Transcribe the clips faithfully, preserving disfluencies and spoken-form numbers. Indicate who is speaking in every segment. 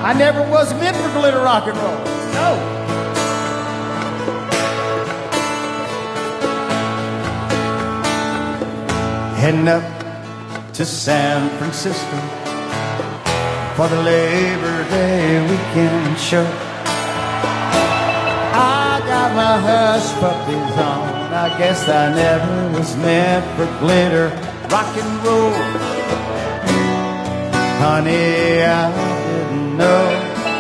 Speaker 1: I never was meant for glitter rock and roll. No. Heading up to San Francisco for the Labor Day weekend show. I got my hush puppies on. I guess I never was meant for glitter rock and roll. Honey, I didn't know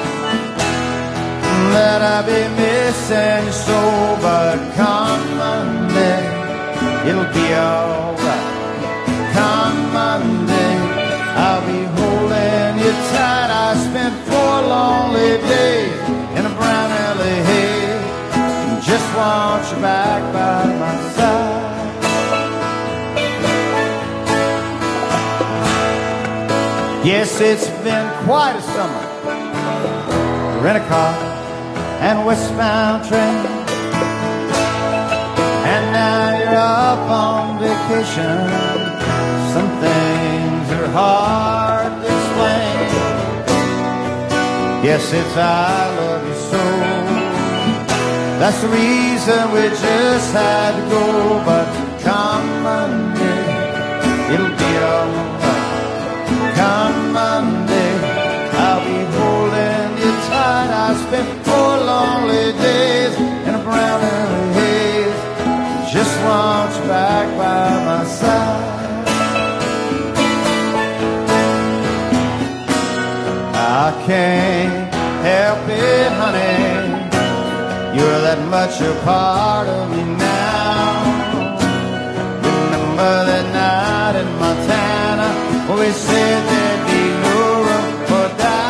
Speaker 1: that I'd be missing you so, but come Monday, it'll be alright. Come Monday, I'll be holding you tight. I spent four lonely days in a brown L A haze, and just want you back by my side. Yes, it's been quite a summer. Rent a car and westbound train, and now you're up on vacation. Some things are hard to explain. Yes, it's I love you so. That's the reason we just had to go. But come Monday, it'll be alright. Come Monday, I'll be holding you tight. I spent four lonely days in a brown L A haze. Just want you back by my side. I can't help it, honey. You're that much a part of me now. Remember that night in Montana when we said there'd be no room for doubt.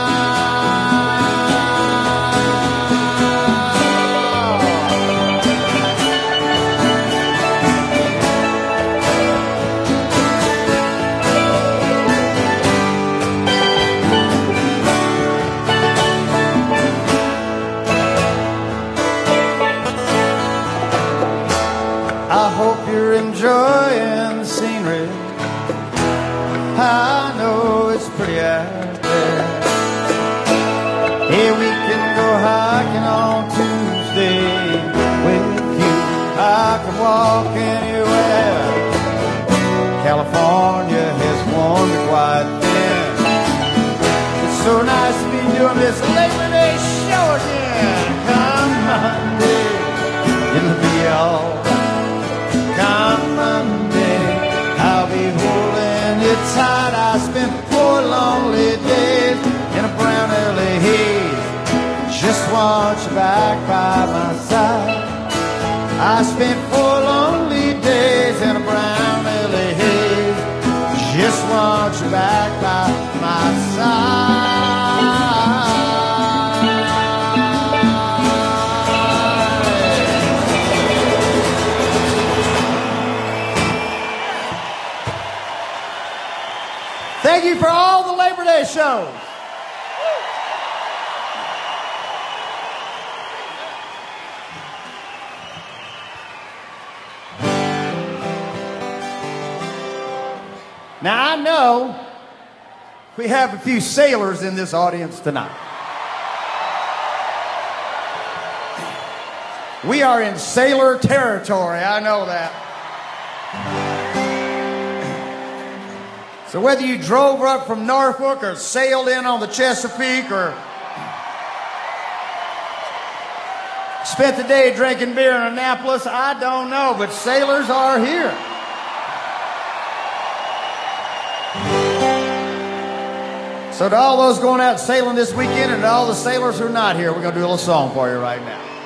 Speaker 1: I hope you're enjoying the scenery. I know it's pretty out there. Hey, we can go hiking on Tuesday with you. I can walk anywhere. California has worn me quite thin. It's so nice to be doing this Labor Day show again. Come Monday, it'll be alright. Come Monday, I'll be holding you tight. I spent four lonely days in a brown L A haze. Just want you back by my side. I spent four lonely days in a brown L A haze. Just want you back by my side. Thank you for all the Labor Day shows. Now, I know we have a few sailors in this audience tonight. We are in sailor territory, I know that. So whether you drove up from Norfolk or sailed in on the Chesapeake or spent the day drinking beer in Annapolis, I don't know, but sailors are here. So to all those going out sailing this weekend and to all the sailors who are not here, we're going to do a little song for you right now.